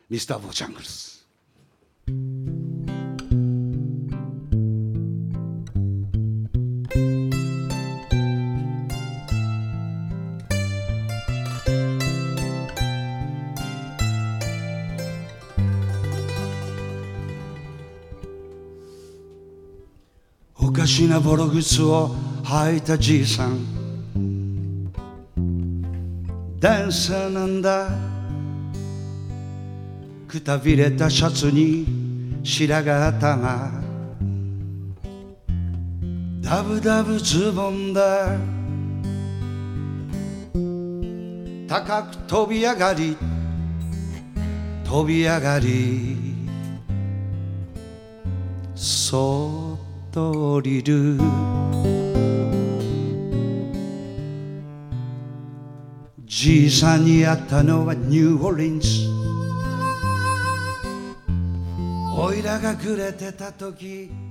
ミスターボージャングルス。おかしなボロ靴を履いたじいさん、ダンサーなんだ。くたびれたシャツに白髪頭、ダブダブズボンだ。高く飛び上がり飛び上がり、そっと降りる。じいさんに会ったのはニューオーリンズ。おいらがくれてた時